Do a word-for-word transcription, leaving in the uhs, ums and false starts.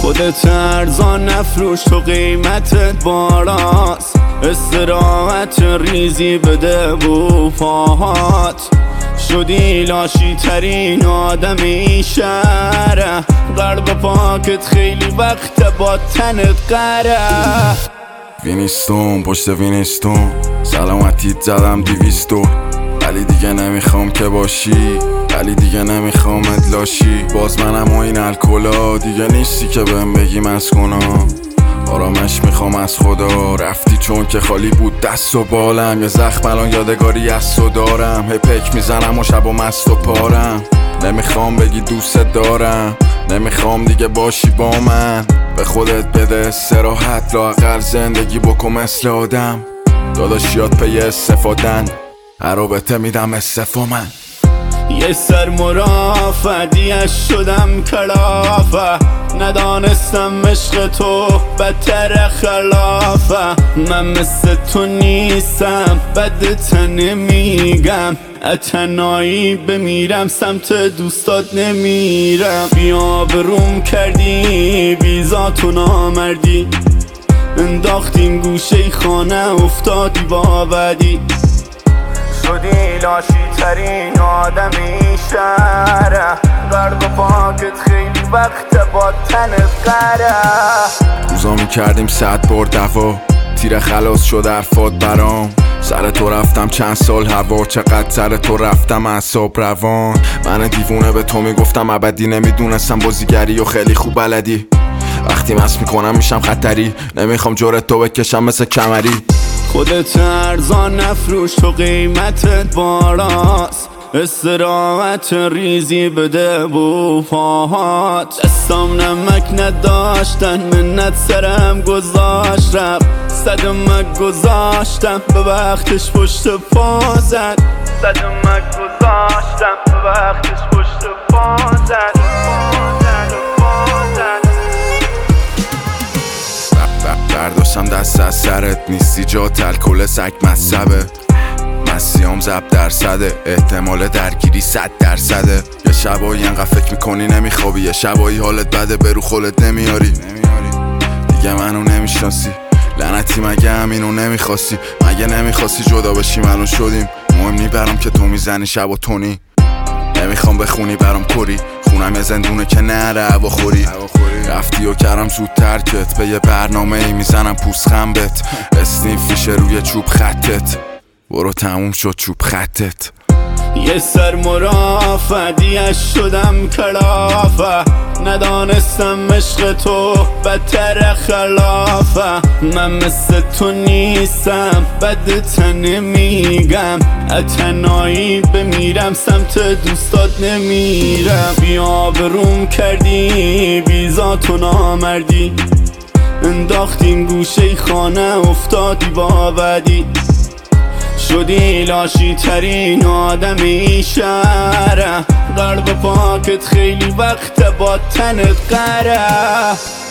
خودت ارزان نفروش تو قیمتت بالاست، استراحت ریزی بده بو پاهات. شدی لاشی ترین آدمی شهره، قلب پاکت خیلی وقت با تنت قره. وینستون پشت وینستون سلامتیت زدم دیویستور، ولی دیگه نمیخوام که باشی، ولی دیگه نمیخوام ادلاشی. باز منم و این الکلا دیگه نیستی که بهم بگی مسکونم. آرامش میخوام از خدا، رفتی چون که خالی بود دست و بالم. یه زخم الان یادگاری از تو دارم، هی پک میزنم و شب و مست و پارم. نمیخوام بگی دوست دارم، نمیخوام دیگه باشی با من. به خودت بده استراحت، لااقل زندگی بکن مثل آدم. داداشیات پی استفادن، هر رابطه میدم استفا من. یه سر مرافعیش شدم کلافه، ندانستم عشق تو بدتر خلافه. من مثل تو نیستم بدت نمیگم، اتنایی بمیرم سمت دوستات نمیرم. بیا بروم کردی بیزاتو نامردی، انداختیم گوشه خانه افتادی با بدی. شدی لاشی ترین آدمی شهره، قلب پاکت خیلی وقت با تنت قره. روزا میکردیم صد بار دوا، تیر خلاص شد حرفات برام. سر تو رفتم چند سال هوا، چقدر سر تو رفتم اعصاب روان. من دیوونه به تو میگفتم ابدی، نمیدونستم بازیگری و خیلی خوب بلدی. وقتی مست میکنم میشم خطری، نمیخوام جورت تو بکشم مثل کمری. خودت ارزان نفروش تو قیمتت بالاست، استراحت ریزی بده بو پاهات. دستام نمک نداشتن منت سرم گذاشت رفت، صدمک گذاشتم به وقتش پشت پا زد. صدمک گذاشتم به وقتش پشت پا زد. برداشتم دست از سرت، نیستی جات الکل سگ مصبه. مسیام زب درصده، احتمال درگیری صد درصده. یه شبایی انقدر فکر میکنی نمیخوابی، یه شبایی حالت بده برو خولت نمیاری. دیگه منو نمیشناسی لعنتی، مگه همینو نمیخواستی؟ مگه نمیخواستی جدا بشیم الان شدیم؟ مهم نی برام که تو میزنی شب و تونی. نمیخوام بخونی برام کری، خونم یه زندونه که نره هوا خوری. رفتی و کردم زود ترکت، به یه برنامه ای میزنم پوست خنبت. اسنیف فیشه روی چوب خطت، برو تموم شد چوب خطت. یه سر مرافعیش شدم کلافه، ندانستم عشق تو بدتر خلافه. من مثل تو نیستم بدت نمیگم، اتنایی بمیرم سمت دوستات نمیرم. بیا بروم کردی بیزاتو نامردی، انداختیم گوشه خانه افتادی با بدی. شدی لاشی ترین آدمی شهره، قلب پاکت خیلی وقت با تنت قره.